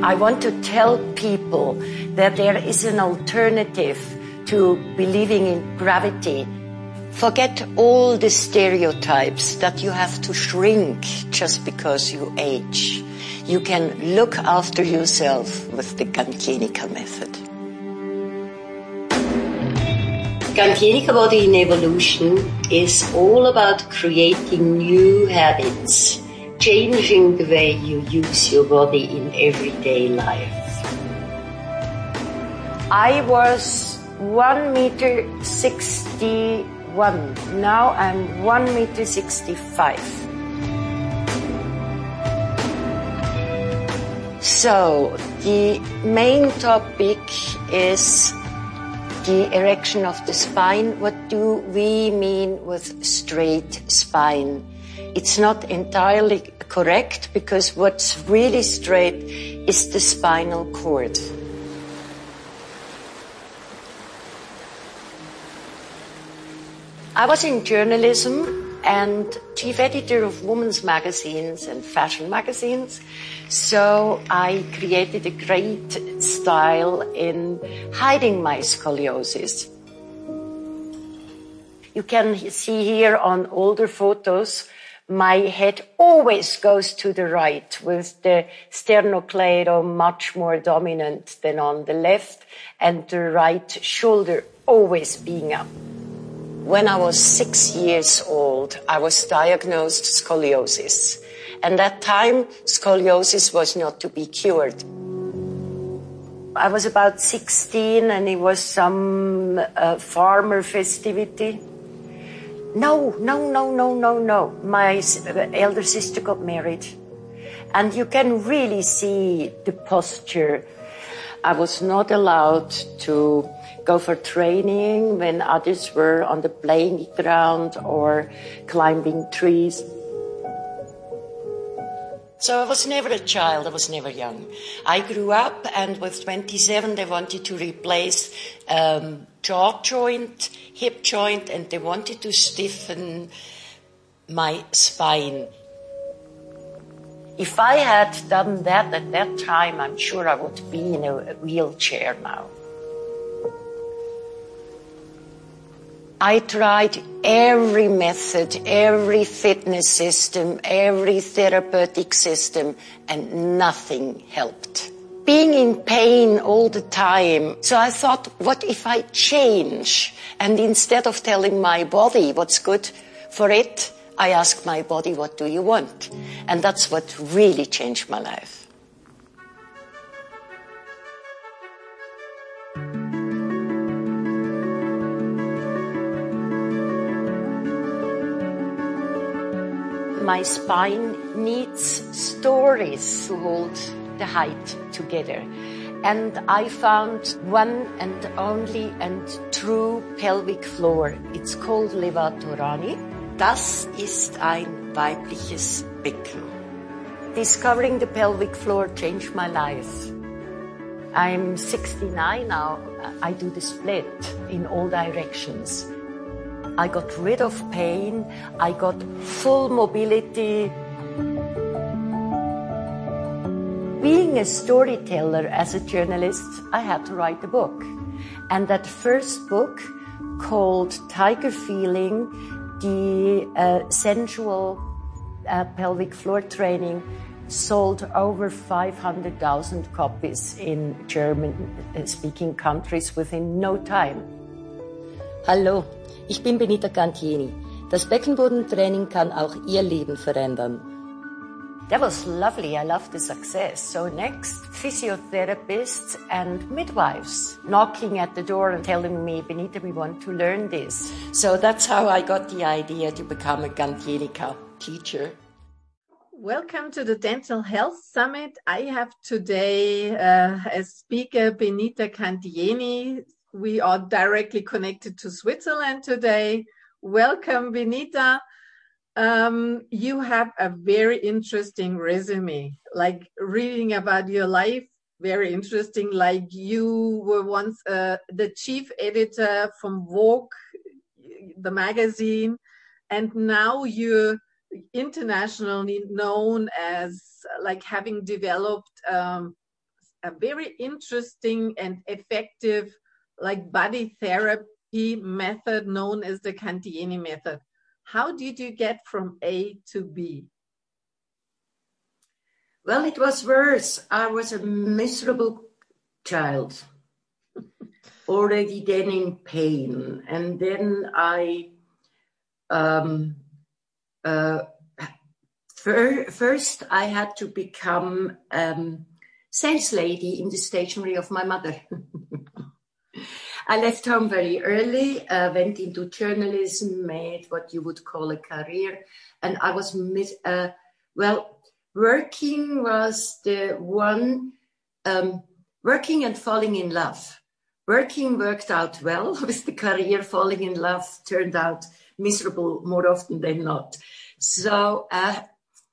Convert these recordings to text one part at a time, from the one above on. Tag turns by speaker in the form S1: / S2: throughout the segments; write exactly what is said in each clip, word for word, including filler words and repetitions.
S1: I want to tell people that there is an alternative to believing in gravity. Forget all the stereotypes that you have to shrink just because you age. You can look after yourself with the Gantjenica method. Gantjenica Body in Evolution is all about creating new habits, changing the way you use your body in everyday life. I was one meter sixty-one. Now I'm one meter sixty-five. So the main topic is the erection of the spine. What do we mean with straight spine? It's not entirely correct because what's really straight is the spinal cord. I was in journalism and chief editor of women's magazines and fashion magazines. So I created a great style in hiding my scoliosis. You can see here on older photos, my head always goes to the right with the sternocleidomastoid much more dominant than on the left and the right shoulder always being up. When I was six years old, I was diagnosed scoliosis. And at that time, scoliosis was not to be cured. I was about sixteen and it was some uh, farmer festivity. No, no, no, no, no, no. My elder sister got married. And you can really see the posture. I was not allowed to go for training when others were on the playing ground or climbing trees. So I was never a child, I was never young. I grew up and with twenty-seven they wanted to replace um, jaw joint, hip joint, and they wanted to stiffen my spine. If I had done that at that time, I'm sure I would be in a wheelchair now. I tried every method, every fitness system, every therapeutic system, and nothing helped. Being in pain all the time. So I thought, what if I change? And instead of telling my body what's good for it, I asked my body, what do you want? And that's what really changed my life. My spine needs stories to hold the height together. And I found one and only and true pelvic floor. It's called Levatorani. Das ist ein weibliches Becken. Discovering the pelvic floor changed my life. I'm sixty-nine now. I do the split in all directions. I got rid of pain, I got full mobility. Being a storyteller as a journalist, I had to write a book. And that first book, called Tiger Feeling, the uh, sensual uh, pelvic floor training, sold over five hundred thousand copies in German-speaking countries within no time.
S2: Hallo. Ich bin Benita Gantjeni. Das Beckenbodentraining kann auch Ihr Leben verändern.
S1: That was lovely. I love the success. So next, physiotherapists and midwives knocking at the door and telling me, Benita, we want to learn this. So that's how I got the idea to become a Gantjenica teacher.
S3: Welcome to the Dental Health Summit. I have today uh, as speaker Benita Gantjeni. We are directly connected to Switzerland today. Welcome, Benita. Um, you have a very interesting resume, like reading about your life, very interesting. Like you were once uh, the chief editor from Vogue, the magazine, and now you're internationally known as like having developed um, a very interesting and effective like body therapy method known as the Cantieni method. How did you get from A to B?
S1: Well, it was worse. I was a miserable child, already then in pain. And then I, um, uh, fir- first I had to become um, sales lady in the stationery of my mother. I left home very early, uh, went into journalism, made what you would call a career. And I was, mis- uh, well, working was the one, um, working and falling in love. Working worked out well with the career, falling in love turned out miserable more often than not. So uh,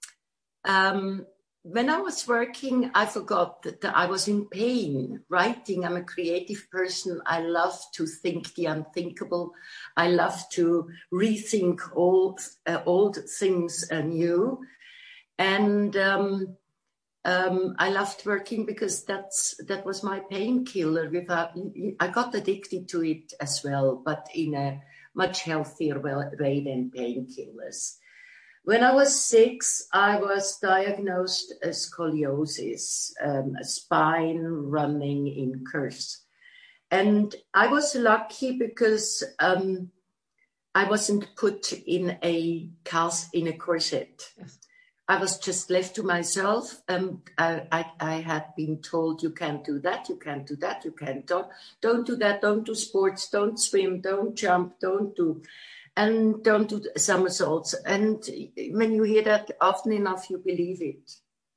S1: um, when I was working, I forgot that I was in pain. Writing, I'm a creative person. I love to think the unthinkable. I love to rethink old, uh, old things anew. And um, um, I loved working because that's that was my painkiller. Without, I got addicted to it as well, but in a much healthier way than painkillers. When I was six, I was diagnosed as scoliosis, um, a spine running in curves. And I was lucky because um, I wasn't put in a cast in a corset. Yes. I was just left to myself. Um, I, I, I had been told, you can't do that, you can't do that, you can't, don't, don't do that, don't do sports, don't swim, don't jump, don't do, and don't do somersaults. And when you hear that often enough, you believe it.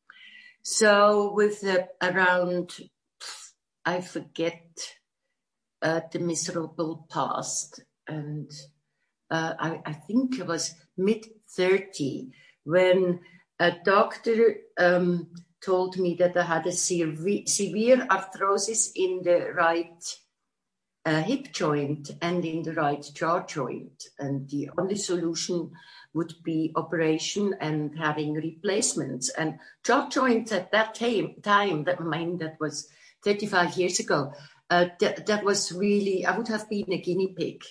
S1: So with uh, around, I forget uh, the miserable past, and uh, I, I think it was mid thirty when a doctor um, told me that I had a severe, severe arthrosis in the right uh, hip joint and in the right jaw joint. And the only solution would be operation and having replacements. And jaw joints at that time, time that, I mean, that was thirty-five years ago, uh, th- that was really, I would have been a guinea pig.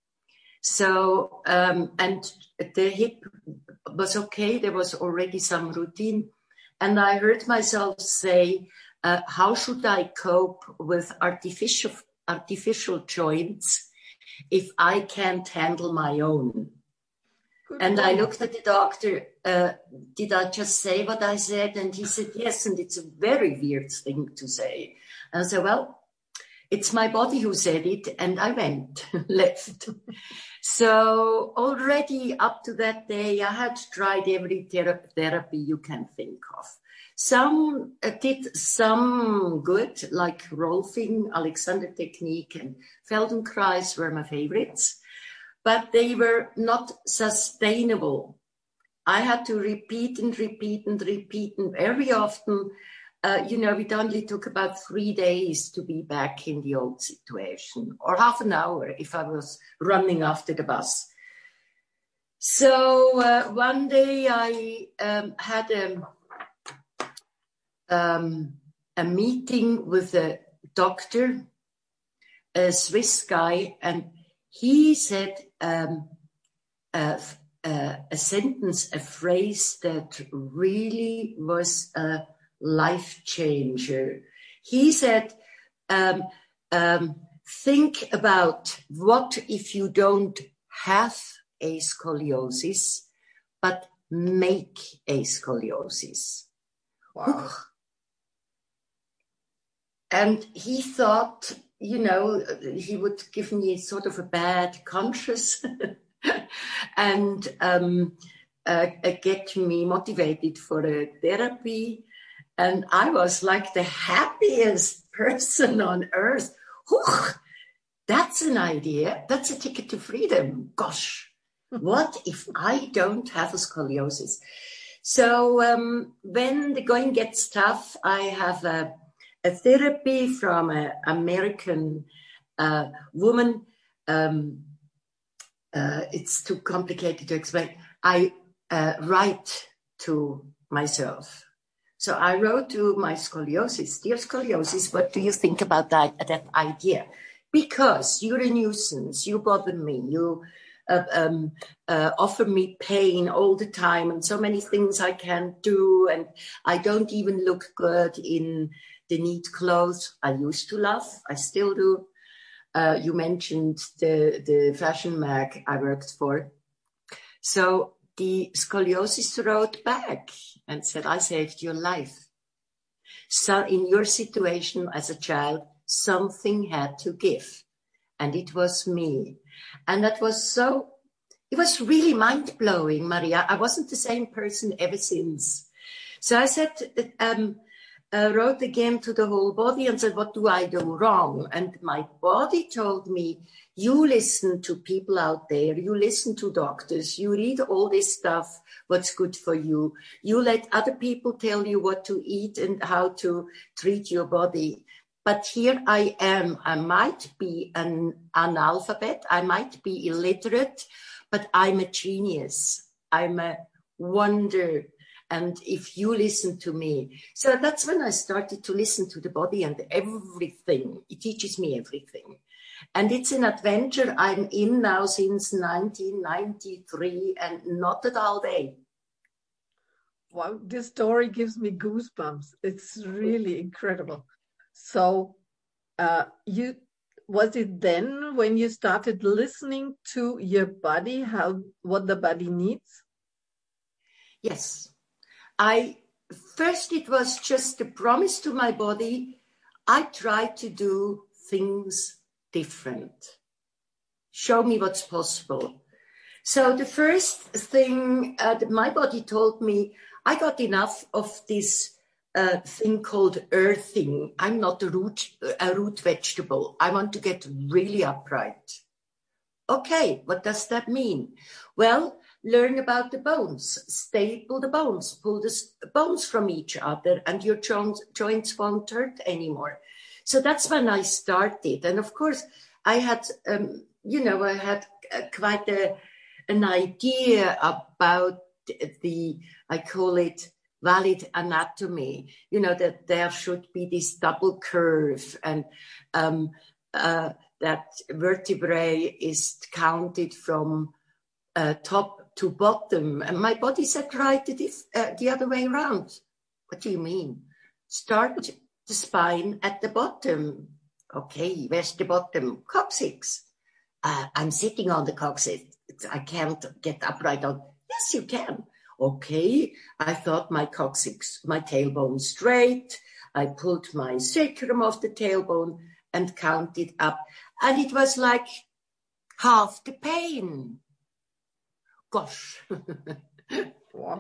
S1: So, um, and the hip was okay. There was already some routine. And I heard myself say, uh, how should I cope with artificial, artificial joints if I can't handle my own? Good and point. I looked at the doctor, uh, did I just say what I said? And he said, yes. And it's a very weird thing to say. And I said, well, it's my body who said it, and I went, left. So already up to that day, I had tried every thera- therapy you can think of. Some uh, did some good, like Rolfing, Alexander Technique, and Feldenkrais were my favorites, but they were not sustainable. I had to repeat and repeat and repeat, and very often, Uh, you know, it only took about three days to be back in the old situation, or half an hour if I was running after the bus. So uh, one day I um, had a, um, a meeting with a doctor, a Swiss guy, and he said um, uh, uh, a sentence, a phrase that really was a life changer. He said, um, um, think about what if you don't have a scoliosis, but make a scoliosis.
S3: Wow.
S1: And he thought, you know, he would give me sort of a bad conscience and um, uh, get me motivated for a therapy. And I was like the happiest person on earth. Whew, that's an idea. That's a ticket to freedom. Gosh, what if I don't have a scoliosis? So um, when the going gets tough, I have a, a therapy from an American uh, woman. Um, uh, it's too complicated to explain. I uh, write to myself.
S4: So I wrote to my scoliosis, dear scoliosis, what do you think about that, that idea? Because you're a nuisance, you bother me, you uh, um, uh, offer me pain all the time, and so many things I can't do, and I don't even look good in the neat clothes I used to love, I still do. Uh, you mentioned the, the fashion mag I worked for. So the scoliosis wrote back and said, I saved your life. So in your situation as a child, something had to give. And it was me. And that was so, it was really mind-blowing, Maria. I wasn't the same person ever since. So I said, um, uh, wrote again to the whole body and said, what do I do wrong? And my body told me, you listen to people out there, you listen to doctors, you read all this stuff, what's good for you. You let other people tell you what to eat and how to treat your body. But here I am, I might be an analphabet, I might be illiterate, but I'm a genius. I'm a wonder. And if you listen to me, so that's when I started to listen to the body and everything. It teaches me everything. And it's an adventure I'm in now since nineteen ninety-three and not a dull day.
S3: Wow, this story gives me goosebumps. It's really incredible. So uh, you was it then when you started listening to your body, how what the body needs?
S4: Yes. I first it was just a promise to my body. I tried to do things different. Show me what's possible. So the first thing uh, that my body told me, I got enough of this uh, thing called earthing. I'm not a root, a root vegetable. I want to get really upright. Okay, what does that mean? Well, learn about the bones, staple the bones, pull the bones from each other, and your joints, joints won't hurt anymore. So that's when I started. And of course, I had, um, you know, I had uh, quite a, an idea about the, I call it valid anatomy, you know, that there should be this double curve and um, uh, that vertebrae is counted from uh, top to bottom. And my body said, right, it is uh, the other way around. What do you mean? Start the spine at the bottom. Okay, where's the bottom? Coccyx. Uh, I'm sitting on the coccyx. I can't get upright on. Yes, you can. Okay, I thought my coccyx, my tailbone straight. I pulled my sacrum off the tailbone and counted up. And it was like half the pain. Gosh.
S3: Wow.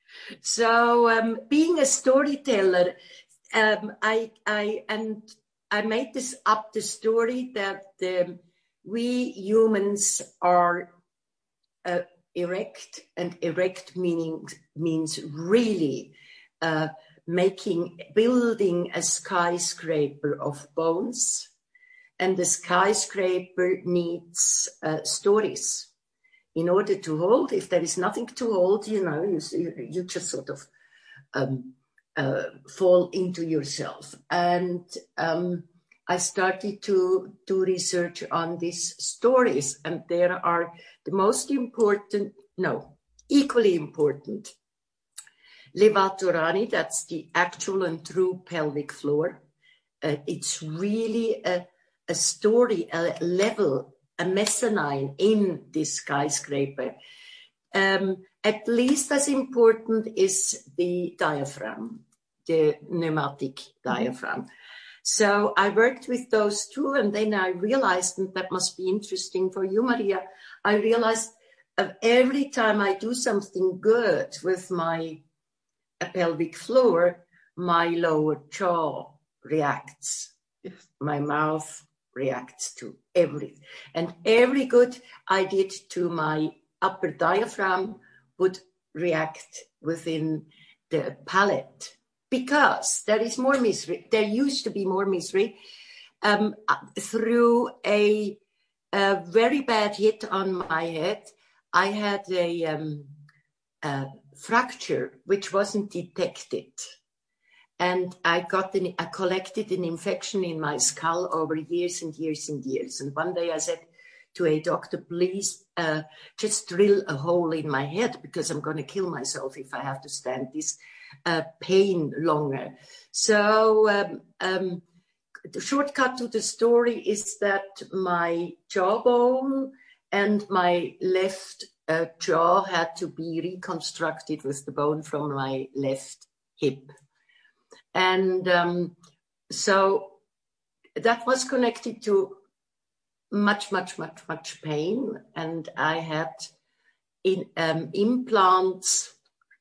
S4: So um, being a storyteller, um, I, I, and I made this up the story that um, we humans are uh, erect, and erect meaning means really uh, making, building a skyscraper of bones, and the skyscraper needs uh, stories in order to hold. If there is nothing to hold, you know, you, you just sort of um, uh, fall into yourself. And um, I started to do research on these stories, and there are the most important, no, equally important. Levator Ani, that's the actual and true pelvic floor. Uh, it's really a, a story, a level, a mezzanine in this skyscraper. Um, at least as important is the diaphragm, the pneumatic diaphragm. So I worked with those two, and then I realized, and that must be interesting for you, Maria, I realized uh, every time I do something good with my uh, pelvic floor, my lower jaw reacts. Yes. My mouth reacts to everything. And every good I did to my upper diaphragm would react within the palate. Because there is more misery, there used to be more misery um, through a, a very bad hit on my head. I had a, um, a fracture which wasn't detected. And I got an, I collected an infection in my skull over years and years and years. And one day I said to a doctor, please uh, just drill a hole in my head because I'm going to kill myself if I have to stand this uh, pain longer. So um, um, the shortcut to the story is that my jawbone and my left uh, jaw had to be reconstructed with the bone from my left hip. And um, so that was connected to much, much, much, much pain. And I had in, um, implants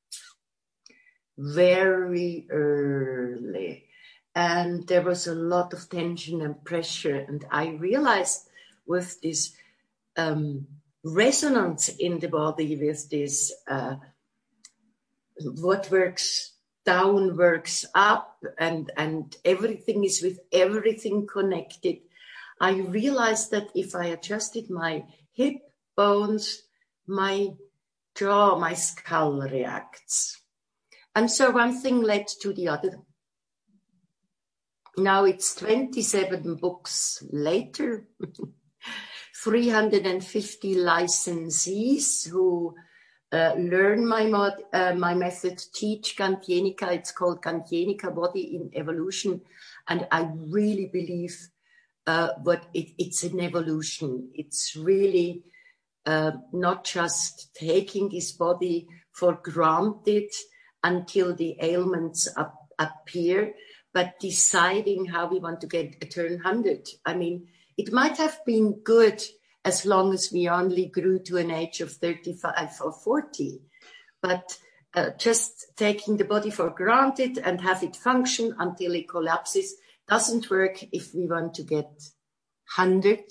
S4: very early. And there was a lot of tension and pressure. And I realized with this um, resonance in the body, with this, uh, what works down works up, and, and everything is with everything connected. I realized that if I adjusted my hip bones, my jaw, my skull reacts. And so one thing led to the other. Now it's twenty-seven books later, three hundred fifty licensees who Uh, learn my mod, uh, my method, teach Gantjenica. It's called Gantjenica Body in Evolution. And I really believe uh, what it, it's an evolution. It's really uh, not just taking this body for granted until the ailments up, appear, but deciding how we want to get turn one hundred. I mean, it might have been good as long as we only grew to an age of thirty-five or forty. But uh, just taking the body for granted and have it function until it collapses doesn't work if we want to get one hundred,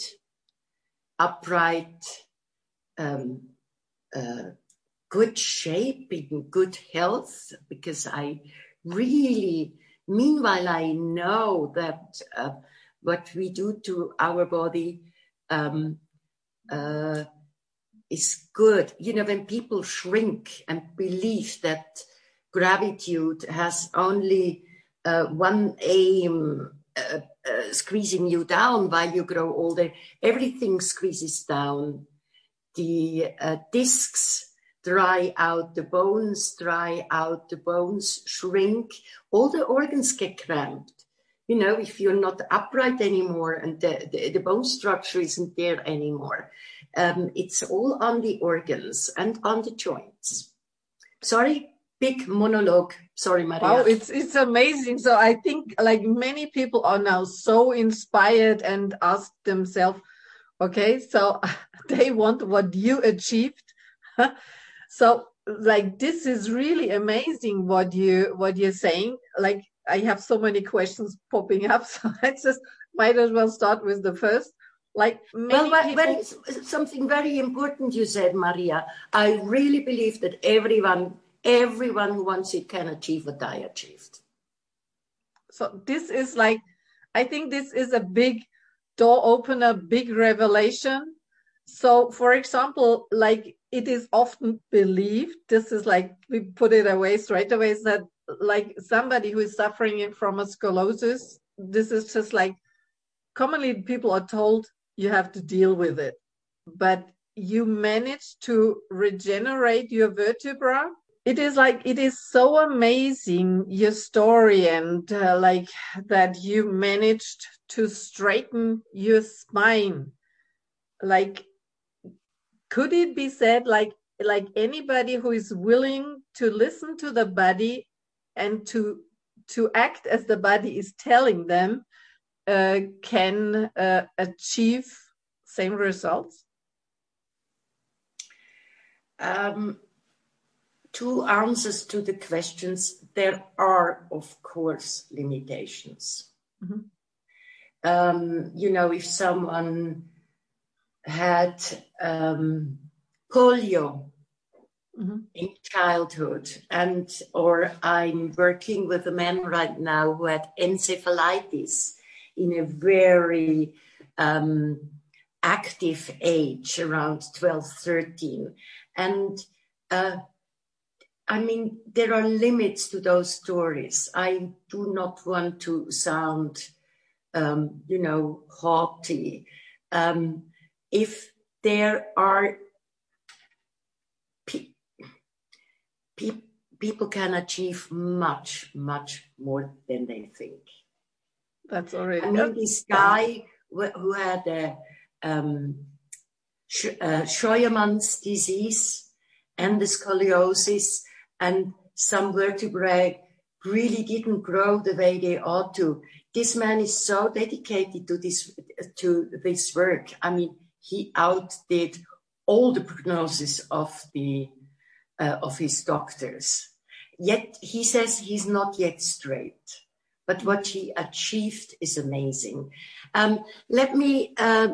S4: upright, um, uh, good shape, in good health, because I really, meanwhile, I know that uh, what we do to our body um, Uh, is good. You know, when people shrink and believe that gratitude has only uh, one aim, uh, uh, squeezing you down while you grow older, everything squeezes down. The uh, discs dry out, the bones dry out, the bones shrink, all the organs get cramped. You know, if you're not upright anymore and the, the, the bone structure isn't there anymore, um, it's all on the organs and on the joints. Sorry, big monologue. Sorry, Maria.
S3: Wow, it's it's amazing. So I think like many people are now so inspired and ask themselves, okay, so they want what you achieved. So like this is really amazing what you what you're saying. Like, I have so many questions popping up, so I just might as well start with the first. Like many
S4: well,
S3: people...
S4: very, something very important you said, Maria. I really believe that everyone, everyone who wants it can achieve what I achieved.
S3: So this is like, I think this is a big door opener, big revelation. So, for example, like it is often believed, this is like, we put it away straight away, is that like somebody who is suffering from a scoliosis, this is just like, commonly people are told you have to deal with it. But you manage to regenerate your vertebra. It is like, it is so amazing, your story, and uh, like that you managed to straighten your spine. Like, could it be said like, like anybody who is willing to listen to the body and to to act as the body is telling them, uh, can uh, achieve same results?
S4: Um, two answers to the questions. There are, of course, limitations. Mm-hmm. Um, you know, if someone had um, polio, mm-hmm. in childhood, and or I'm working with a man right now who had encephalitis in a very um, active age, around twelve, thirteen. And uh, I mean, there are limits to those stories. I do not want to sound, um, you know, haughty. Um, if there are pe- pe- people can achieve much, much more than they think.
S3: That's already.
S4: I mean, this guy who had a um, Sch- uh, Scheuermann's disease and the scoliosis, and some vertebrae really didn't grow the way they ought to. This man is so dedicated to this to this work. I mean, he outdid all the prognosis of the uh, of his doctors. Yet he says he's not yet straight, but what he achieved is amazing. Um, let me uh,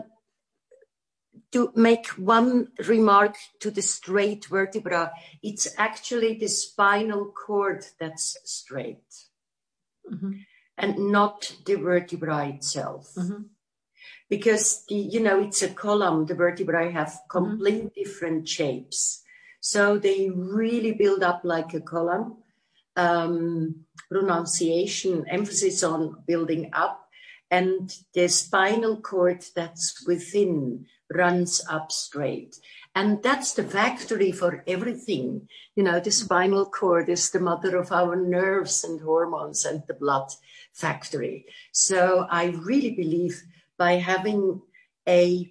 S4: to make one remark to the straight vertebra. It's actually the spinal cord that's straight, mm-hmm. and not the vertebra itself. Mm-hmm. Because the, you know, it's a column. The vertebrae have completely mm-hmm. different shapes. So they really build up like a column. Um, pronunciation, emphasis on building up, and the spinal cord that's within runs up straight. And that's the factory for everything. You know, the spinal cord is the mother of our nerves and hormones and the blood factory. So I really believe by having a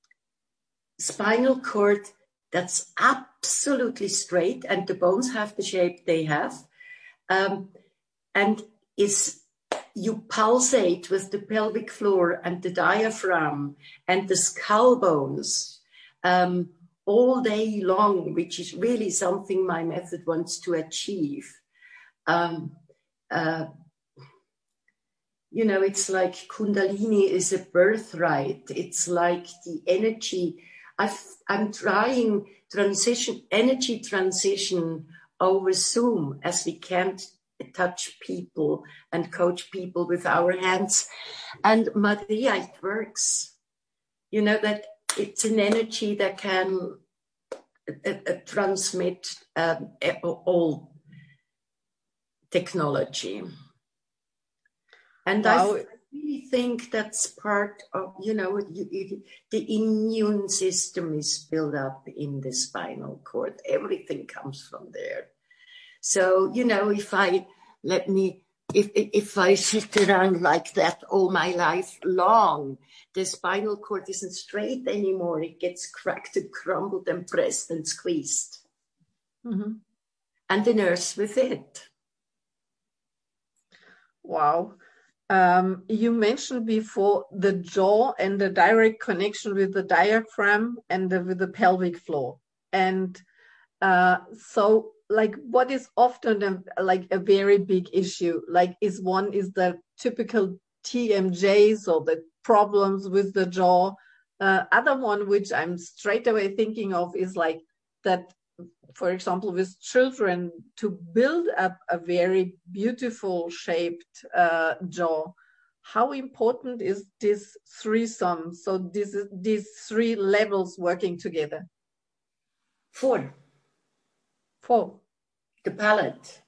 S4: spinal cord that's absolutely straight, and the bones have the shape they have, um, and is you pulsate with the pelvic floor and the diaphragm and the skull bones um, all day long, which is really something my method wants to achieve. Um, uh, you know, it's like Kundalini is a birthright. It's like the energy. I've, I'm trying transition, energy transition over Zoom, as we can't touch people and coach people with our hands. And Maria, it works. You know, that it's an energy that can uh, uh, transmit um, all technology. And wow. I really think that's part of, you know, you, it, the immune system is built up in the spinal cord. Everything comes from there. So, you know, if I let me, if if I sit around like that all my life long, the spinal cord isn't straight anymore. It gets cracked and crumbled and pressed and squeezed. Mm-hmm. And the nerves with it.
S3: Wow. Um, you mentioned before the jaw and the direct connection with the diaphragm and the, with the pelvic floor. And uh, so, like, what is often a, like a very big issue? Like, is one is the typical T M Js or the problems with the jaw. Uh, other one, which I'm straight away thinking of, is like that. For example, with children, to build up a very beautiful shaped uh, jaw, how important is this threesome? So this is these three levels working together.
S4: Four.
S3: Four.
S4: The palate.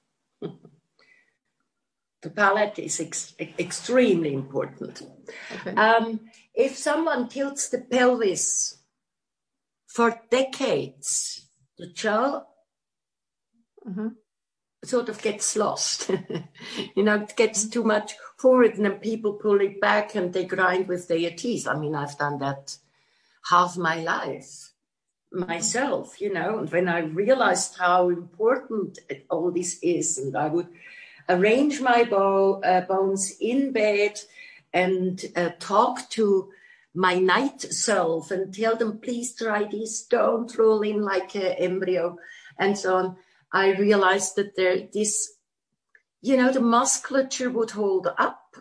S4: The palate is ex extremely important. Okay. Um, if someone tilts the pelvis for decades, the jaw mm-hmm. sort of gets lost. You know, it gets too much forward and then people pull it back and they grind with their teeth. I mean, I've done that half my life myself, you know, and when I realized how important all this is, and I would arrange my bo uh, bones in bed and uh, talk to my night self and tell them, please try this, don't roll in like an embryo and so on. I realized that there, this, you know, the musculature would hold up.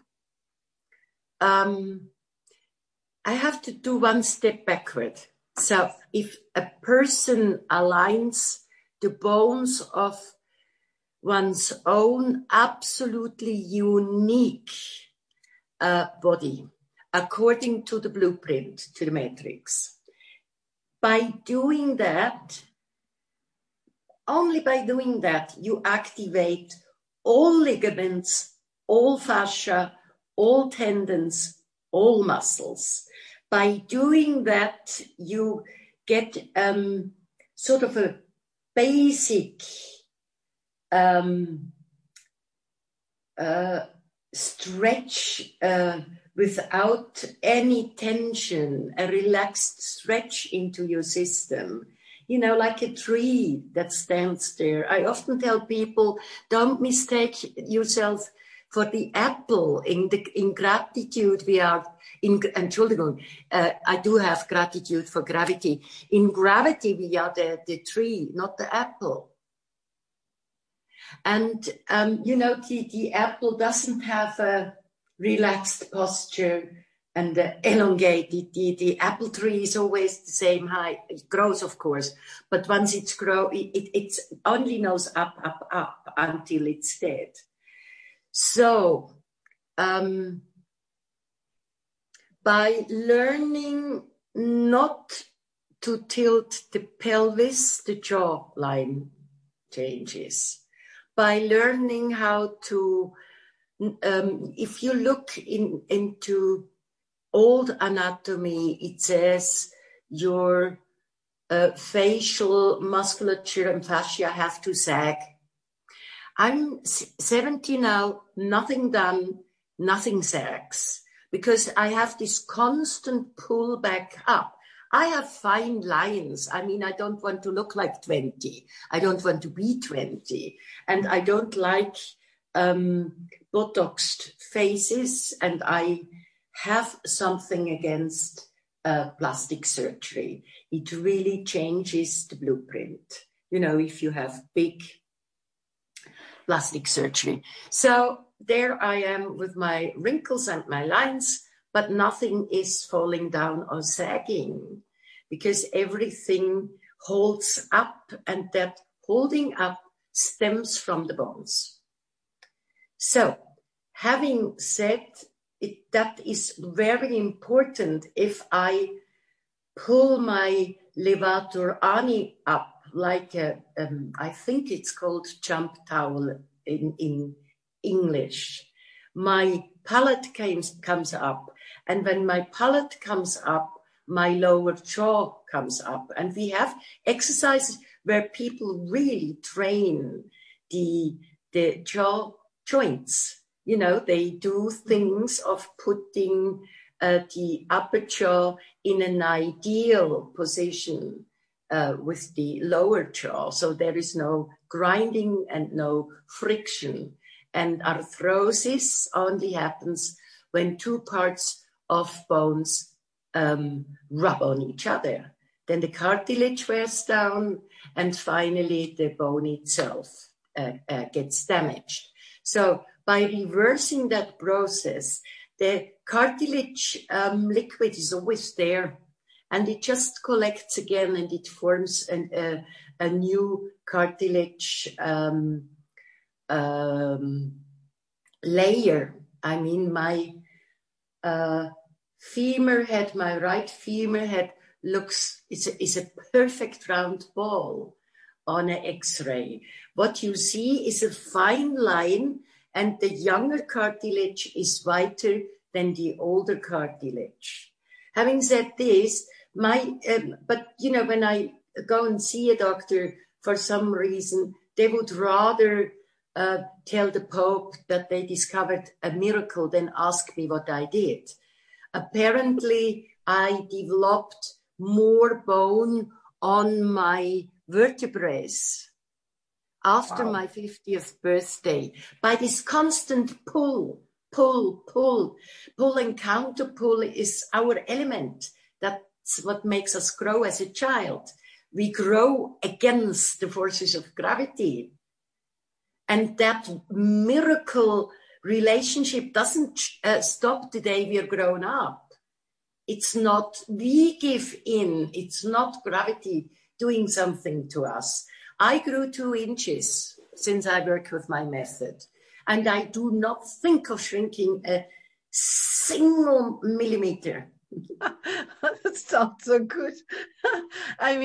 S4: Um, I have to do one step backward. So if a person aligns the bones of one's own absolutely unique uh, body, according to the blueprint, to the matrix. By doing that, only by doing that, you activate all ligaments, all fascia, all tendons, all muscles. By doing that, you get um, sort of a basic um, uh, stretch uh, without any tension, a relaxed stretch into your system. You know, like a tree that stands there. I often tell people, don't mistake yourself for the apple. In the in gratitude, we are in. Entschuldigung, uh, I do have gratitude for gravity. In gravity, we are the, the tree, not the apple. And um, you know, the, the apple doesn't have a relaxed posture and uh, elongated. The, the apple tree is always the same height. It grows, of course, but once it's grow, it, it it's only knows up, up, up until it's dead. So, um, by learning not to tilt the pelvis, the jawline changes. By learning how to, um, if you look in, into old anatomy, it says your uh, facial musculature and fascia have to sag. I'm seventy now, nothing done, nothing sags, because I have this constant pull back up. I have fine lines. I mean, I don't want to look like twenty. I don't want to be twenty. And I don't like um, Botoxed faces. And I have something against uh, plastic surgery. It really changes the blueprint. You know, if you have big plastic surgery. So there I am with my wrinkles and my lines, but nothing is falling down or sagging because everything holds up, and that holding up stems from the bones. So having said it, that is very important. If I pull my levator ani up, like a, um, I think it's called jump towel in, in English, my palate comes, comes up. And when my palate comes up, my lower jaw comes up. And we have exercises where people really train the, the jaw joints. You know, they do things of putting uh, the upper jaw in an ideal position Uh, with the lower jaw, so there is no grinding and no friction. And arthrosis only happens when two parts of bones um, rub on each other. Then the cartilage wears down, and finally the bone itself uh, uh, gets damaged. So by reversing that process, the cartilage um, liquid is always there. And it just collects again, and it forms an, uh, a new cartilage um, um, layer. I mean, my uh, femur head, my right femur head looks, is a, is a perfect round ball on an X-ray. What you see is a fine line, and the younger cartilage is whiter than the older cartilage. Having said this, My, um, but you know, when I go and see a doctor, for some reason, they would rather uh, tell the Pope that they discovered a miracle than ask me what I did. Apparently, I developed more bone on my vertebrae after wow. my fiftieth birthday by this constant pull, pull, pull. Pull and counter pull is our element. That's what makes us grow as a child. We grow against the forces of gravity. And that miracle relationship doesn't uh, stop the day we are grown up. It's not we give in. It's not gravity doing something to us. I grew two inches since I work with my method. And I do not think of shrinking a single millimeter.
S3: That sounds so good. I mean,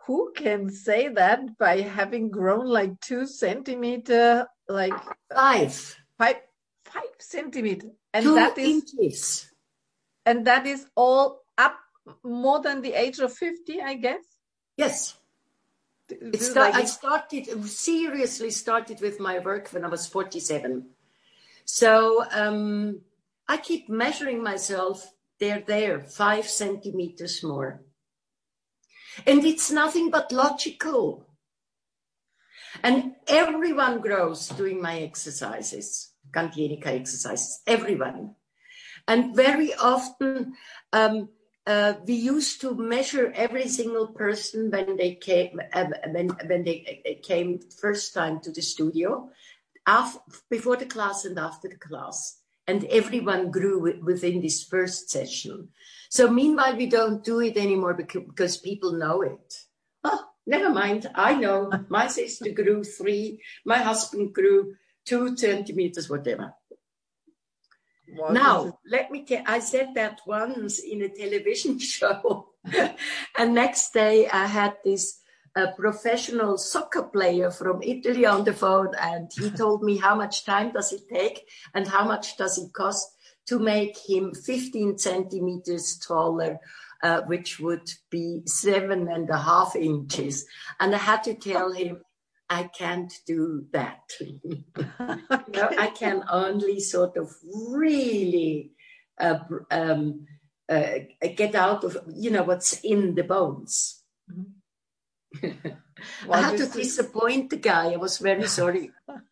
S3: who can say that by having grown like two centimeter, like
S4: Five.
S3: five, five centimeter, and
S4: Two
S3: that is,
S4: inches.
S3: and that is all up more than the age of fifty, I guess.
S4: Yes. It start, I started, seriously started with my work when I was forty-seven. So um, I keep measuring myself. They're there, five centimeters more. And it's nothing but logical. And everyone grows doing my exercises, Gantienica exercises, everyone. And very often, um, Uh, we used to measure every single person when they came uh, when when they came first time to the studio, after, before the class and after the class, and everyone grew within this first session. So meanwhile, we don't do it anymore because people know it. Oh, never mind. I know my sister grew three, my husband grew two centimeters, whatever. What now, let me tell, I said that once in a television show. And next day I had this uh, professional soccer player from Italy on the phone, and he told me how much time does it take and how much does it cost to make him fifteen centimeters taller, uh, which would be seven and a half inches. And I had to tell him, I can't do that. Okay. No, I can only sort of really uh, um, uh, get out of, you know, what's in the bones. Mm-hmm. I had to disappoint the guy. I was very sorry.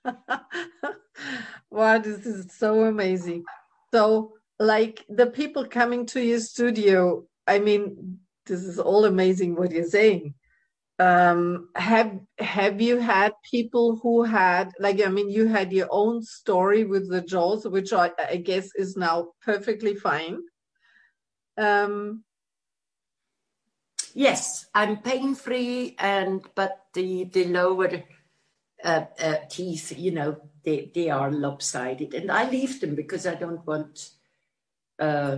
S3: Wow, this is so amazing. So, like the people coming to your studio, I mean, this is all amazing what you're saying. Um, have have you had people who had, like, I mean, you had your own story with the jaws, which I, I guess is now perfectly fine. Um,
S4: yes, I'm pain-free, and but the the lower uh, uh, teeth, you know, they they are lopsided, and I leave them because I don't want uh,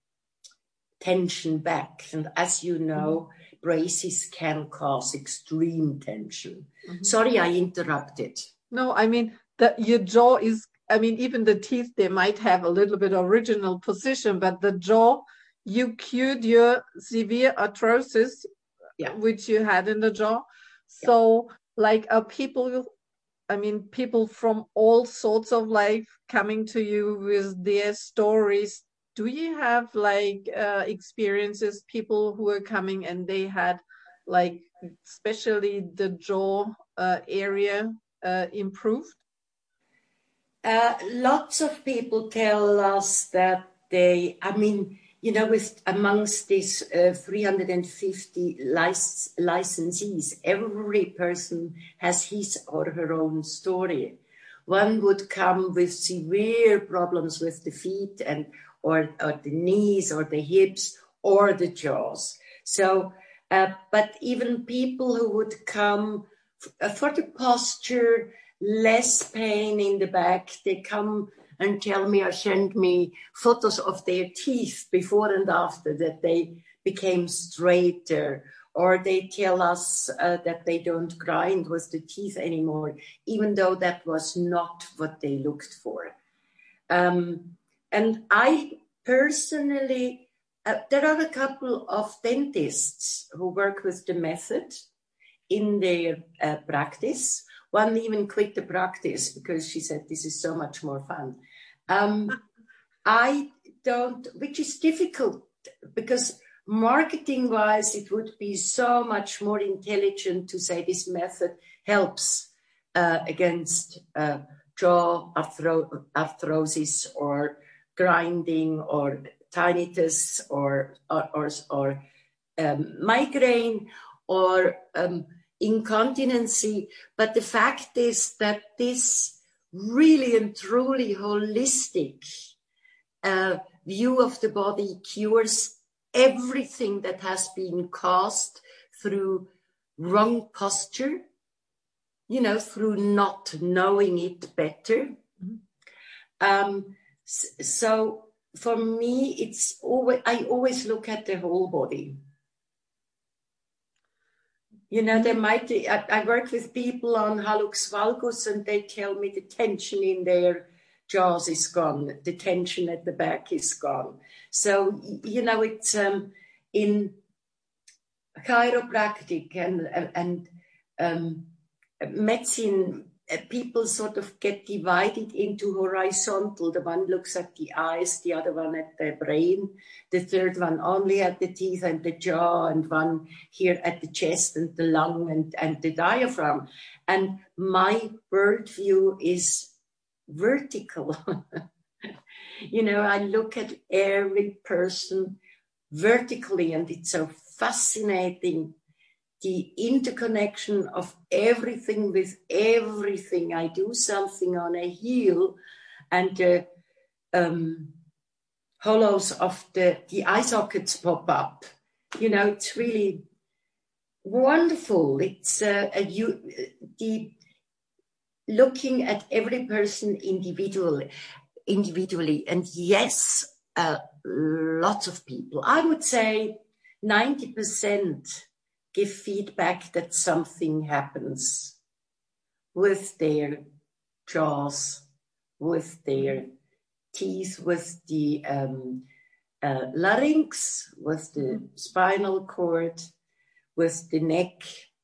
S4: tension back. And as you know. Mm-hmm. Braces can cause extreme tension. Mm-hmm. Sorry, I interrupted.
S3: No, I mean, the, your jaw is, I mean, even the teeth, they might have a little bit original position, but the jaw, you cured your severe arthrosis, yeah. which you had in the jaw. So, yeah. like, are people, I mean, people from all sorts of life coming to you with their stories. Do you have like uh, experiences, people who are coming and they had like, especially the jaw uh, area uh, improved?
S4: Uh, lots of people tell us that they, I mean, you know, with amongst these uh, three hundred fifty lic- licensees, every person has his or her own story. One would come with severe problems with the feet and Or, or the knees or the hips or the jaws. So, uh, but even people who would come f- for the posture, less pain in the back, they come and tell me or send me photos of their teeth before and after, that they became straighter, or they tell us uh, that they don't grind with the teeth anymore, even though that was not what they looked for. Um, And I personally, uh, there are a couple of dentists who work with the method in their uh, practice. One even quit the practice because she said, this is so much more fun. Um, I don't, which is difficult because marketing wise, it would be so much more intelligent to say this method helps uh, against uh, jaw arthro- arthrosis or grinding or tinnitus or or or, or um, migraine or um, incontinency. But the fact is that this really and truly holistic uh, view of the body cures everything that has been caused through wrong posture, you know, through not knowing it better. Mm-hmm. Um, So for me, it's always, I always look at the whole body. You know, they might, I, I work with people on hallux valgus and they tell me the tension in their jaws is gone. The tension at the back is gone. So, you know, it's um, in chiropractic and, and um, medicine, people sort of get divided into horizontal. The one looks at the eyes, the other one at the brain, the third one only at the teeth and the jaw, and one here at the chest and the lung and, and the diaphragm. And my worldview is vertical. You know, I look at every person vertically, and it's so fascinating, the interconnection of everything with everything. I do something on a heel and the um, hollows of the, the eye sockets pop up. You know, it's really wonderful. It's uh, a, you, the looking at every person individually, individually. And yes, uh, lots of people, I would say ninety percent give feedback that something happens with their jaws, with their teeth, with the um, uh, larynx, with the spinal cord, with the neck.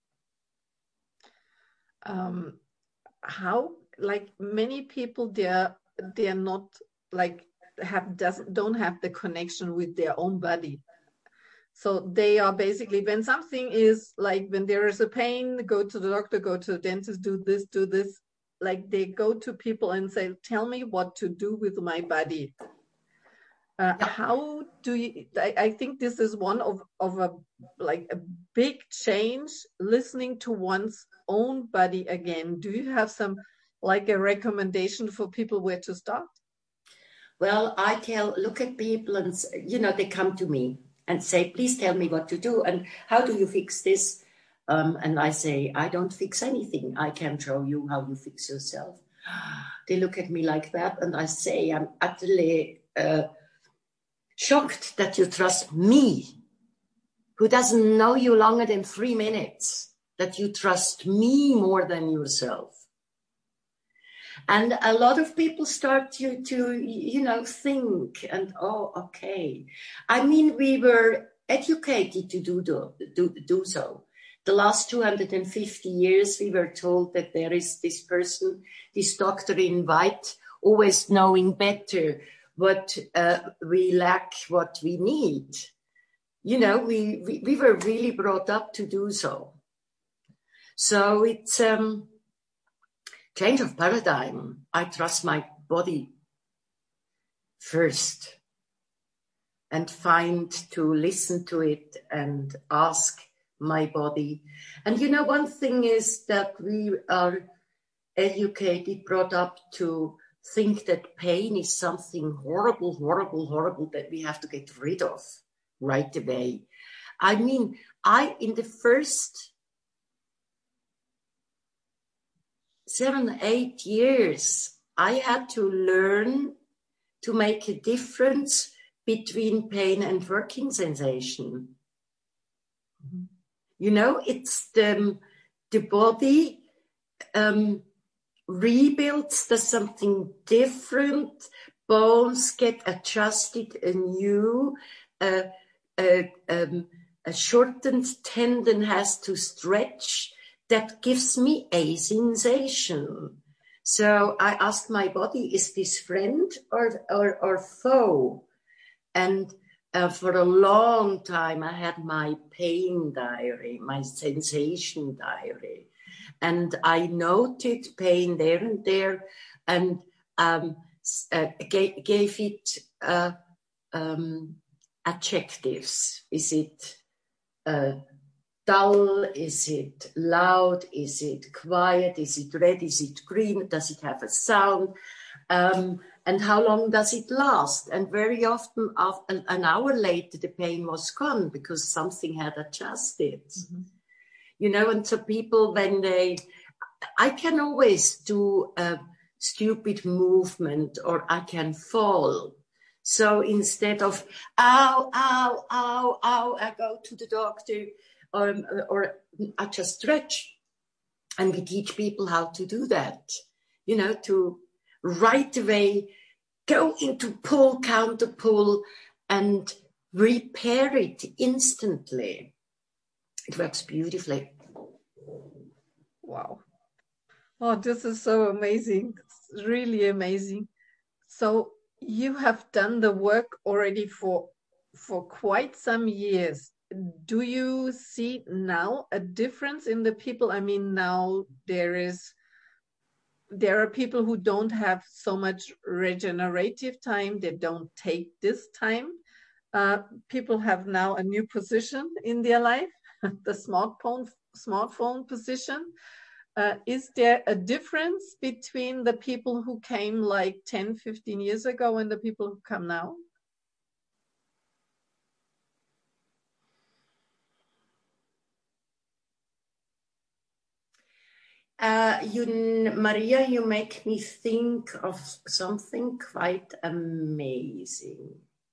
S3: Um, how, like many people, they're they're not like have does don't have the connection with their own body. So they are basically, when something is like, when there is a pain, go to the doctor, go to the dentist, do this, do this. Like they go to people and say, tell me what to do with my body. Uh,
S4: Yeah.
S3: How do you, I, I think this is one of, of a, like a big change, listening to one's own body again. Do you have some, like a recommendation for people where to start?
S4: Well, I tell, look at people and, you know, they come to me and say, please tell me what to do. And how do you fix this? Um, and I say, I don't fix anything. I can show you how you fix yourself. They look at me like that. And I say, I'm utterly uh, shocked that you trust me, who doesn't know you longer than three minutes, that you trust me more than yourself. And a lot of people start to, to, you know, think and, oh, okay. I mean, we were educated to do, do, do, do so. The last two hundred fifty years, we were told that there is this person, this doctor in white, always knowing better what uh, we lack, what we need. You know, we, we, we were really brought up to do so. So it's... um. Change of paradigm. I trust my body first and find to listen to it and ask my body. And you know, one thing is that we are educated, brought up to think that pain is something horrible, horrible, horrible that we have to get rid of right away. I mean, I, in the first seven, eight years, I had to learn to make a difference between pain and working sensation. Mm-hmm. You know, it's the, the body um, rebuilds, does something different, bones get adjusted anew, uh, uh, um, a shortened tendon has to stretch. That gives me a sensation. So I asked my body, is this friend or, or, or foe? And uh, for a long time, I had my pain diary, my sensation diary. And I noted pain there and there and um, uh, gave, gave it uh, um, adjectives. Is it uh, dull? Is it loud? Is it quiet? Is it red? Is it green? Does it have a sound? Um, and how long does it last? And very often, after, an hour later, the pain was gone because something had adjusted. Mm-hmm. You know, and so people, when they, I can always do a stupid movement or I can fall. So instead of, ow, ow, ow, ow, I go to the doctor. or, or I just stretch. And we teach people how to do that, you know, to right away go into pull, counter pull, and repair it instantly. It works beautifully.
S3: Wow. Oh, this is so amazing. It's really amazing. So you have done the work already for for quite some years. Do you see now a difference in the people? I mean, now there is there are people who don't have so much regenerative time. They don't take this time. Uh, people have now a new position in their life, the smartphone smartphone position. Uh, is there a difference between the people who came like ten, fifteen years ago and the people who come now?
S4: Uh, you, Maria, you make me think of something quite amazing.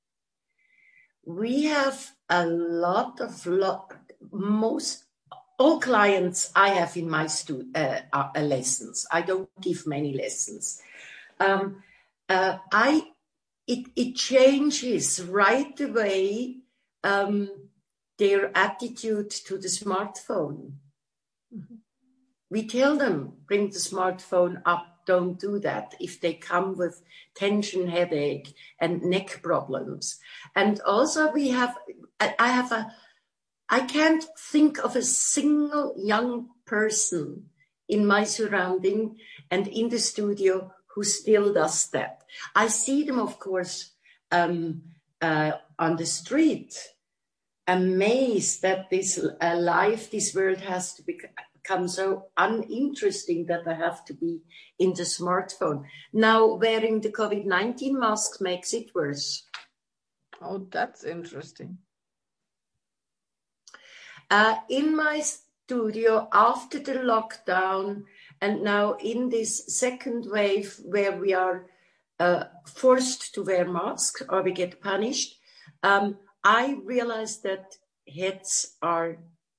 S4: We have a lot of, lot, most, all clients I have in my stu uh, uh, lessons. I don't give many lessons. Um, uh, I, it, it changes right away um, their attitude to the smartphone. Mm-hmm. We tell them, bring the smartphone up, don't do that, if they come with tension, headache, and neck problems. And also we have, I have a, I can't think of a single young person in my surrounding and in the studio who still does that. I see them, of course, um, uh, on the street, amazed that this uh, life, this world has to be become so uninteresting that I have to be in the smartphone. Now, wearing the COVID nineteen mask makes it worse.
S3: Oh, that's interesting.
S4: Uh, in my studio, after the lockdown, and now in this second wave where we are uh, forced to wear masks or we get punished, um, I realized that heads are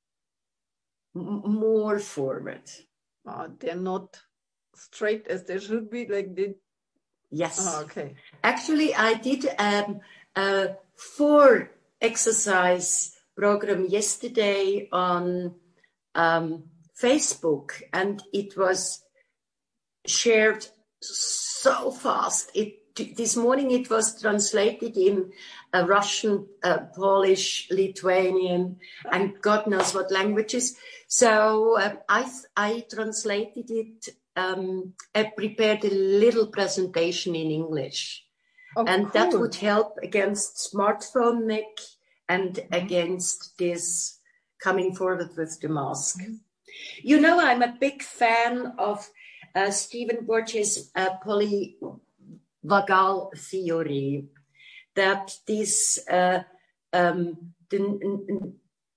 S4: more forward.
S3: Oh, they're not straight as they should be, like they.
S4: Yes.
S3: Oh, okay.
S4: Actually, I did um, a four exercise program yesterday on um, Facebook, and it was shared so fast. It this morning it was translated in uh, Russian, uh, Polish, Lithuanian, and God knows what languages. So uh, I, I translated it, um, I prepared a little presentation in English.
S3: Oh,
S4: and
S3: cool.
S4: That would help against smartphone neck and mm-hmm. against this coming forward with the mask. Mm-hmm. You know, I'm a big fan of uh, Stephen Porges' uh, polyvagal theory, that this uh, um, the,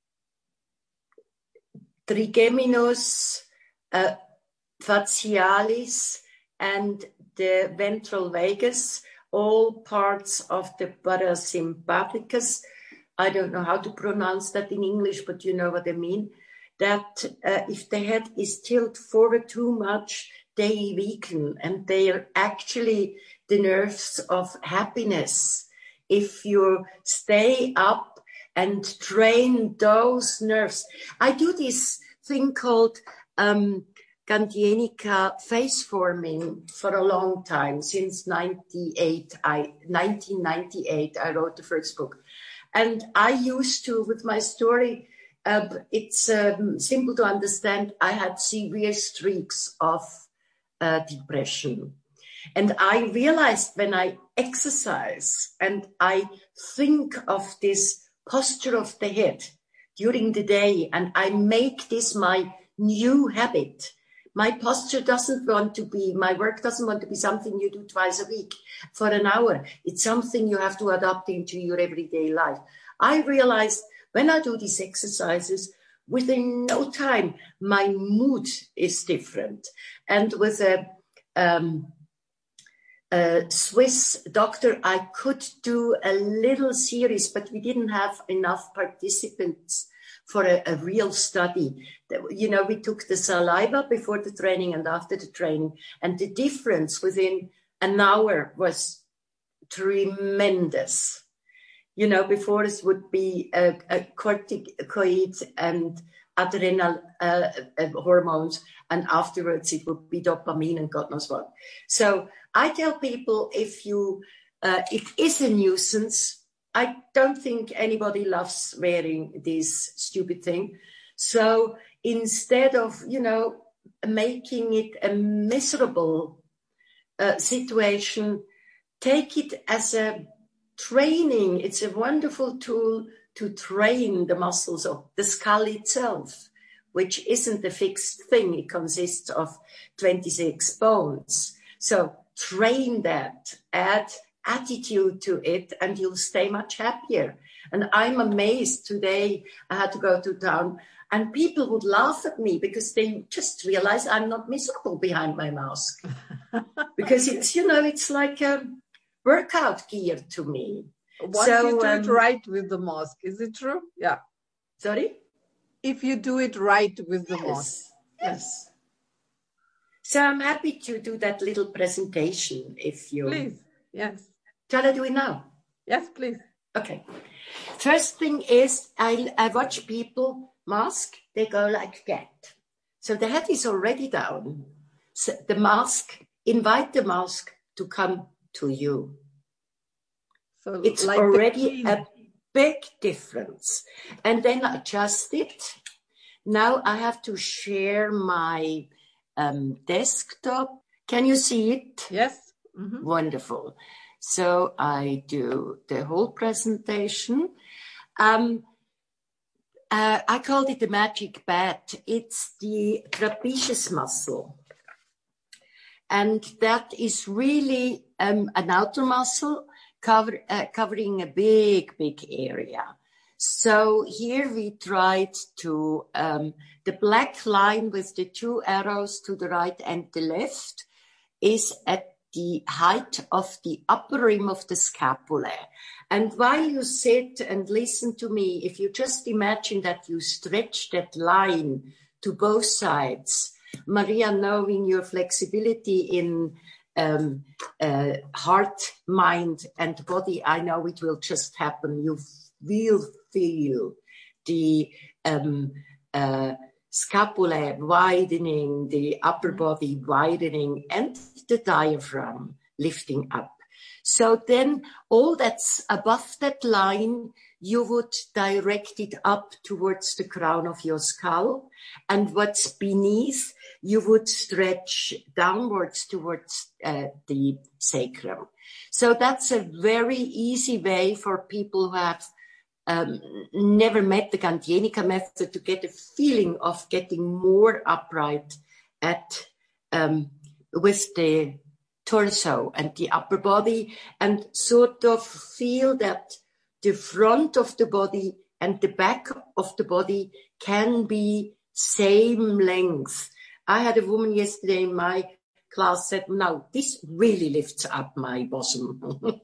S4: trigeminus uh, facialis and the ventral vagus, all parts of the parasympathicus. I don't know how to pronounce that in English, but you know what I mean. That uh, if the head is tilted forward too much, they weaken, and they are actually the nerves of happiness. If you stay up and train those nerves. I do this thing called um, Gandienica face forming for a long time, since ninety-eight, I, nineteen ninety-eight, I wrote the first book. And I used to, with my story, uh, it's um, simple to understand, I had severe streaks of uh, depression. And I realized when I exercise and I think of this posture of the head during the day, and I make this my new habit. My posture doesn't want to be, my work doesn't want to be something you do twice a week for an hour. It's something you have to adapt into your everyday life. I realized when I do these exercises, within no time, my mood is different. And with a, um, a Swiss doctor, I could do a little series, but we didn't have enough participants for a, a real study. You know, we took the saliva before the training and after the training, and the difference within an hour was tremendous. You know, before it would be a, a corticoid and adrenal uh, uh, hormones, and afterwards it would be dopamine and God knows what. So I tell people, if you, uh, it is a nuisance. I don't think anybody loves wearing this stupid thing. So instead of, you know, making it a miserable uh, situation, take it as a training. It's a wonderful tool to train the muscles of the skull itself, which isn't a fixed thing. It consists of twenty-six bones. So train that, add attitude to it, and you'll stay much happier. And I'm amazed today. I had to go to town, and people would laugh at me because they just realize I'm not miserable behind my mask. Because it's, you know, it's like a workout gear to me.
S3: Once
S4: so,
S3: you do
S4: um,
S3: it right with the mask, is it true? Yeah.
S4: Sorry?
S3: If you do it right with the
S4: yes,
S3: mask.
S4: Yes. So I'm happy to do that little presentation if you...
S3: Please, yes.
S4: Shall I do it now?
S3: Yes, please.
S4: Okay. First thing is, I, I watch people mask, they go like that. So the head is already down. So the mask, invite the mask to come to you.
S3: So
S4: it's
S3: like
S4: already a big difference. And then adjust it. Now I have to share my um, desktop. Can you see it?
S3: Yes. Mm-hmm.
S4: Wonderful. So I do the whole presentation. Um, uh, I called it the magic bat. It's the trapezius muscle. And that is really um, an outer muscle cover, uh, covering a big, big area. So here we tried to, um, the black line with the two arrows to the right and the left is at the height of the upper rim of the scapula. And while you sit and listen to me, if you just imagine that you stretch that line to both sides, Maria, knowing your flexibility in um, uh, heart, mind, and body, I know it will just happen. You will feel the um, uh, scapula widening, the upper body widening, and the diaphragm lifting up. So then all that's above that line, you would direct it up towards the crown of your skull. And what's beneath, you would stretch downwards towards uh, the sacrum. So that's a very easy way for people who have um, never met the Gantienica method to get a feeling of getting more upright at um, with the torso and the upper body, and sort of feel that the front of the body and the back of the body can be same length. I had a woman yesterday in my class said, no, this really lifts up my bosom.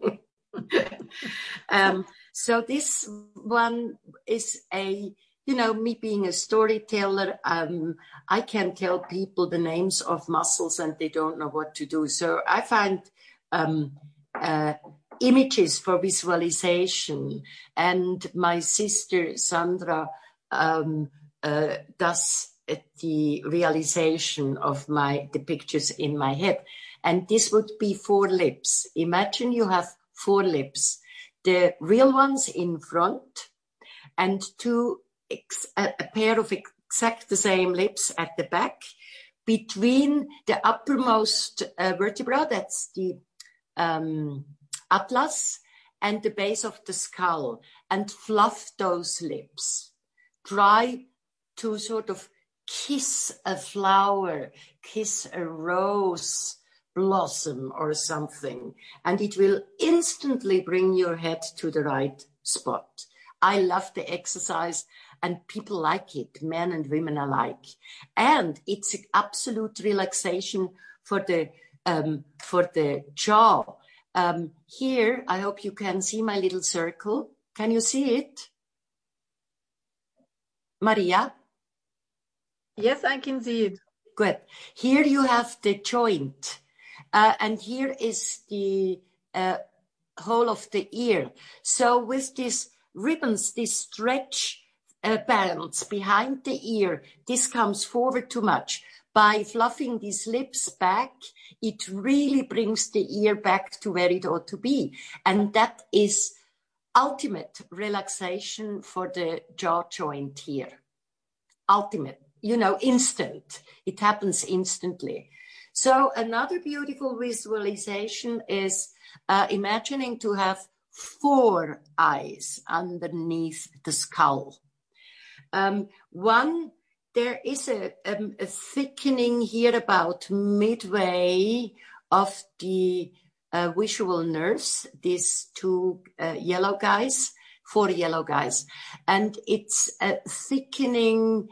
S4: um, so this one is a, you know, me being a storyteller, um, I can tell people the names of muscles and they don't know what to do. So I find um, uh, images for visualization. And my sister, Sandra, um, uh, does the realization of my the pictures in my head. And this would be four lips. Imagine you have four lips. The real ones in front and two a pair of exact the same lips at the back. Between the uppermost uh, vertebra, that's the um, atlas, and the base of the skull, and fluff those lips. Try to sort of kiss a flower, kiss a rose blossom or something, and it will instantly bring your head to the right spot. I love the exercise and people like it, men and women alike. And it's an absolute relaxation for the um, for the jaw. Um, here, I hope you can see my little circle. Can you see it? Maria?
S3: Yes, I can see it.
S4: Good. Here you have the joint. Uh, and here is the uh, whole of the ear. So with these ribbons, these stretch uh, bands behind the ear, this comes forward too much. By fluffing these lips back, it really brings the ear back to where it ought to be. And that is ultimate relaxation for the jaw joint here. Ultimate, you know, instant. It happens instantly. So another beautiful visualization is uh, imagining to have four eyes underneath the skull. Um, one, there is a, um, a thickening here about midway of the uh, visual nerves, these two uh, yellow guys, four yellow guys. And it's a thickening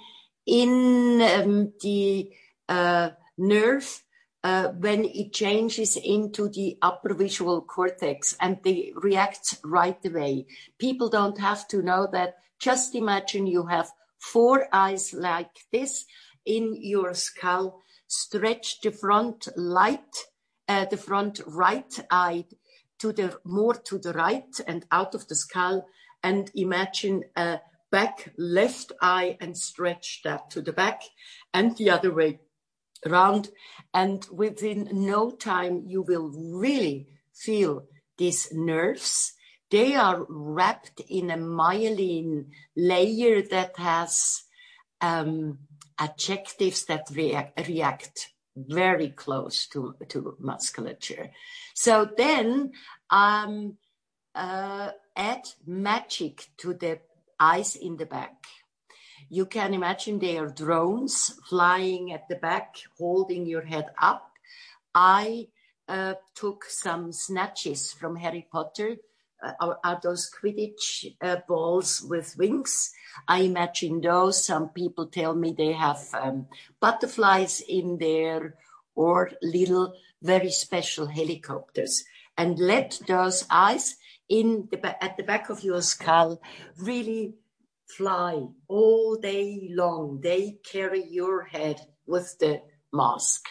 S4: in um, the uh, nerve uh, when it changes into the upper visual cortex, and they react right away. People don't have to know that. Just imagine you have four eyes like this in your skull. Stretch the front light, uh, the front right eye to the more to the right and out of the skull, and imagine a back left eye and stretch that to the back and the other way around. And within no time, you will really feel these nerves. They are wrapped in a myelin layer that has um, adjectives that react, react very close to, to musculature. So then um, uh, add magic to the eyes in the back. You can imagine they are drones flying at the back, holding your head up. I uh, took some snatches from Harry Potter. Uh, are, are those Quidditch uh, balls with wings? I imagine those. Some people tell me they have um, butterflies in there or little very special helicopters. And let those eyes in the ba- at the back of your skull really fly all day long. They carry your head with the mask.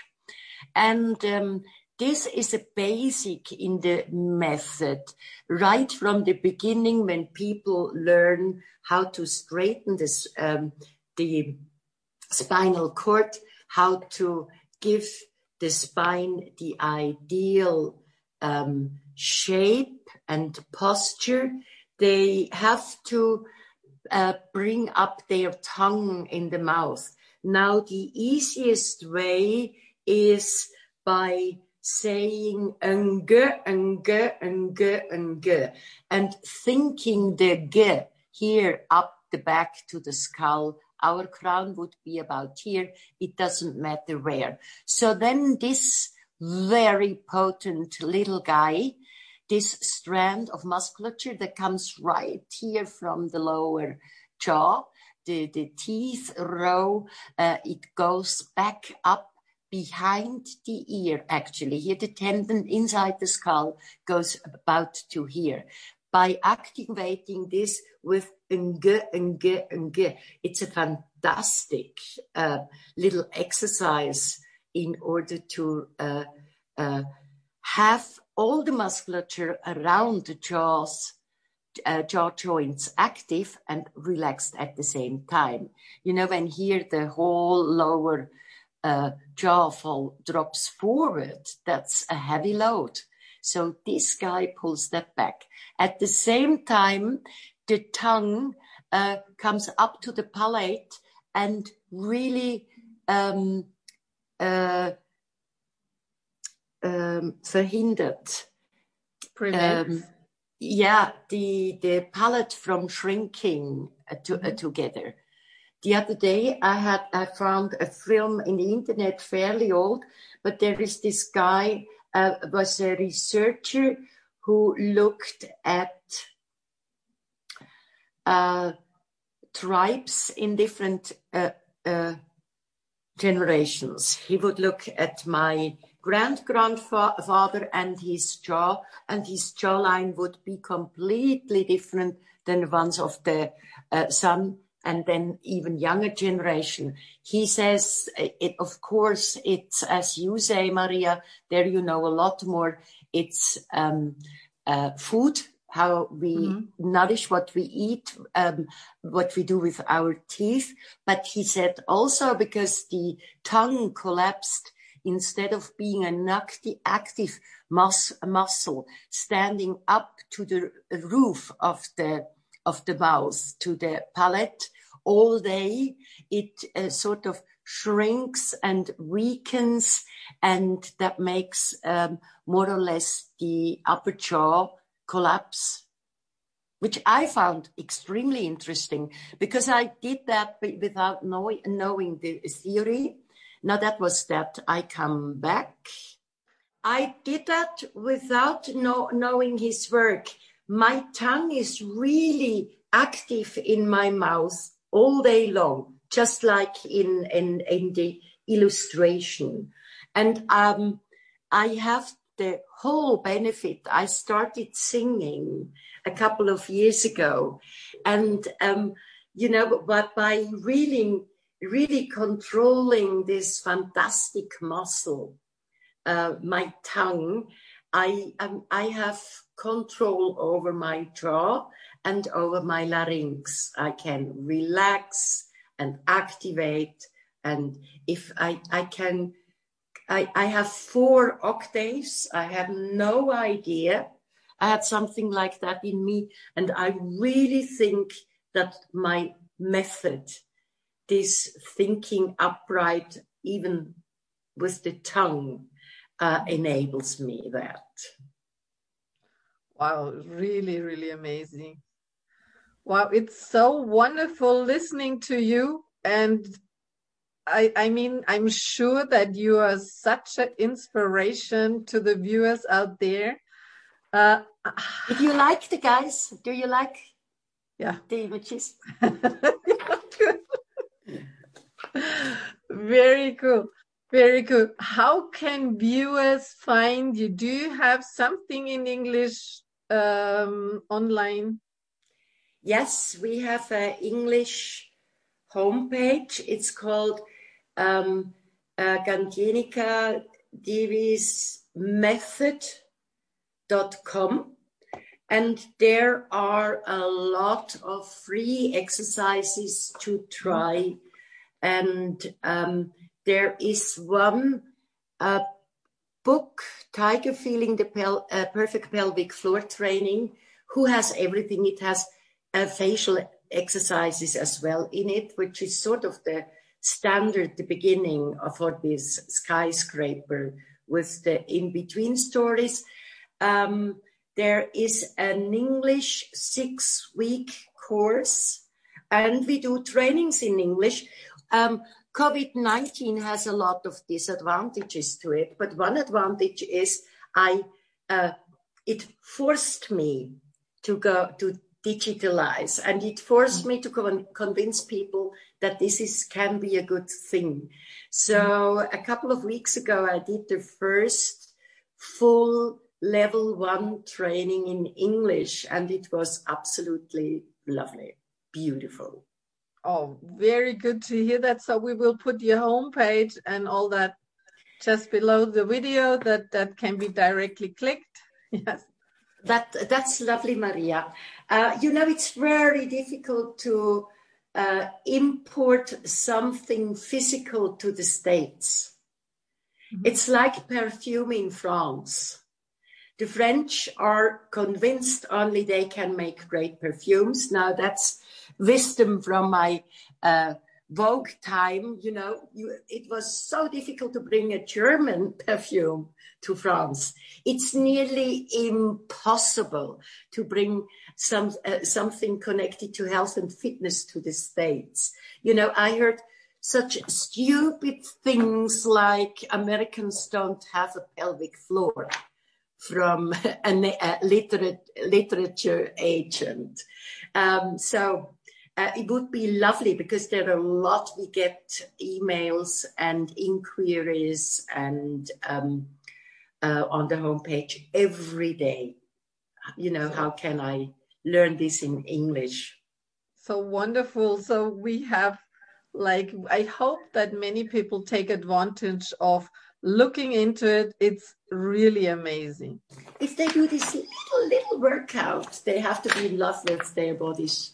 S4: And um, this is a basic in the method. Right from the beginning, when people learn how to straighten this, um, the spinal cord, how to give the spine the ideal um, shape and posture, they have to uh, bring up their tongue in the mouth. Now, the easiest way is by saying ng, ng, ng, ng, and thinking the g here up the back to the skull. Our crown would be about here. It doesn't matter where. So then this very potent little guy, this strand of musculature that comes right here from the lower jaw, the, the teeth row, uh, it goes back up behind the ear, actually. Here the tendon inside the skull goes about to here. By activating this with ng, ng, ng, it's a fantastic uh, little exercise in order to uh, uh, have all the musculature around the jaws, uh, jaw joints active and relaxed at the same time. You know, when here the whole lower uh, jaw fall drops forward, that's a heavy load. So this guy pulls that back. At the same time, the tongue uh, comes up to the palate and really um, uh, um, verhindert.
S3: Prevents.
S4: Um, yeah, the, the palate from shrinking uh, to, uh, together. The other day I had, I found a film in the internet, fairly old, but there is this guy, uh, was a researcher who looked at uh, tribes in different uh, uh, generations. He would look at my grand-grandfather and his jaw, and his jawline would be completely different than the ones of the uh, son and then even younger generation. He says, it, of course, it's, as you say, Maria, there you know a lot more. It's um, uh, food, how we mm-hmm. nourish what we eat, um, what we do with our teeth. But he said also because the tongue collapsed, instead of being an active, active mus- muscle standing up to the roof of the of the mouth, to the palate all day, it uh, sort of shrinks and weakens, and that makes um, more or less the upper jaw collapse, which I found extremely interesting because I did that without know- knowing the theory. Now that was that I come back. I did that without know- knowing his work. My tongue is really active in my mouth all day long, just like in, in, in the illustration. And um, I have the whole benefit. I started singing a couple of years ago. And, um, you know, but by really, really controlling this fantastic muscle, uh, my tongue, I um, I have control over my jaw and over my larynx. I can relax and activate, and if I I can, I I have four octaves. I have no idea I had something like that in me, and I really think that my method, this thinking upright, even with the tongue, Uh, enables me that.
S3: Wow, really, really amazing. Wow, it's so wonderful listening to you. And I, I mean, I'm sure that you are such an inspiration to the viewers out there. Uh,
S4: Did you like the guys? Do you like
S3: yeah.
S4: the images?
S3: Very cool. Very good. How can viewers find you? Do you have something in English um, online?
S4: Yes, we have an English homepage. It's called um, uh, Gantjenica Divis Method dot com. And there are a lot of free exercises to try. And um, there is one uh, book, Tiger Feeling the Pel- uh, Perfect Pelvic Floor Training, who has everything. It has uh, facial exercises as well in it, which is sort of the standard, the beginning for this skyscraper with the in-between stories. Um, there is an English six-week course, and we do trainings in English. Um, COVID nineteen has a lot of disadvantages to it, but one advantage is I uh, it forced me to go to digitalize, and it forced me to con- convince people that this is can be a good thing. So a couple of weeks ago, I did the first full level one training in English, and it was absolutely lovely, beautiful.
S3: Oh, very good to hear that. So we will put your homepage and all that just below the video that, that can be directly clicked. Yes.
S4: That, that's lovely, Maria. Uh, you know, it's very difficult to uh, import something physical to the States. Mm-hmm. It's like perfume in France. The French are convinced only they can make great perfumes. Now, that's wisdom from my uh, Vogue time. You know, you, it was so difficult to bring a German perfume to France. It's nearly impossible to bring some uh, something connected to health and fitness to the States. You know, I heard such stupid things like Americans don't have a pelvic floor from a, a literate, literature agent. Um, so uh, it would be lovely because there are a lot, we get emails and inquiries and um, uh, on the homepage every day. You know, how can I learn this in English?
S3: So wonderful. So we have, like, I hope that many people take advantage of looking into it. It's really amazing.
S4: If they do this little, little workout, they have to be in love with their bodies.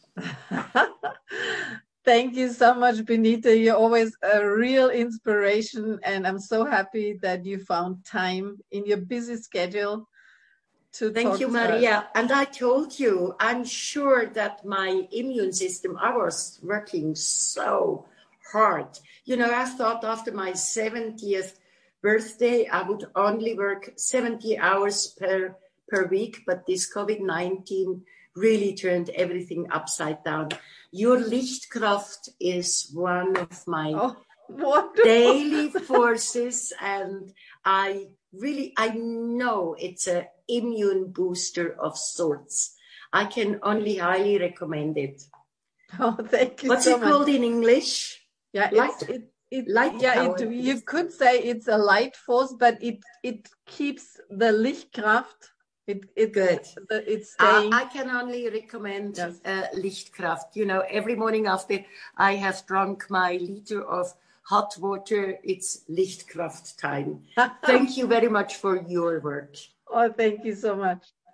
S3: Thank you so much, Benita. You're always a real inspiration. And I'm so happy that you found time in your busy schedule to
S4: Thank
S3: talk
S4: you,
S3: to
S4: Maria.
S3: us.
S4: And I told you, I'm sure that my immune system, I was working so hard. You know, I thought after my seventieth birthday, I would only work seventy hours per, per week, but this COVID nineteen really turned everything upside down. Your Lichtkraft is one of my
S3: Oh, wonderful.
S4: daily forces, and I really, I know it's an immune booster of sorts. I can only highly recommend it.
S3: Oh, thank you
S4: What's
S3: so
S4: it
S3: much.
S4: called in English?
S3: Yeah,
S4: Light,
S3: it's, it, it,
S4: light
S3: yeah,
S4: power.
S3: it, you could say it's a light force, but it, it keeps the Lichtkraft. It, it,
S4: Good.
S3: The, it's
S4: Uh,
S3: staying.
S4: I can only recommend
S3: Yes.
S4: uh, Lichtkraft. You know, every morning after I have drunk my liter of hot water, it's Lichtkraft time. Thank you very much for your work.
S3: Oh, thank you so much.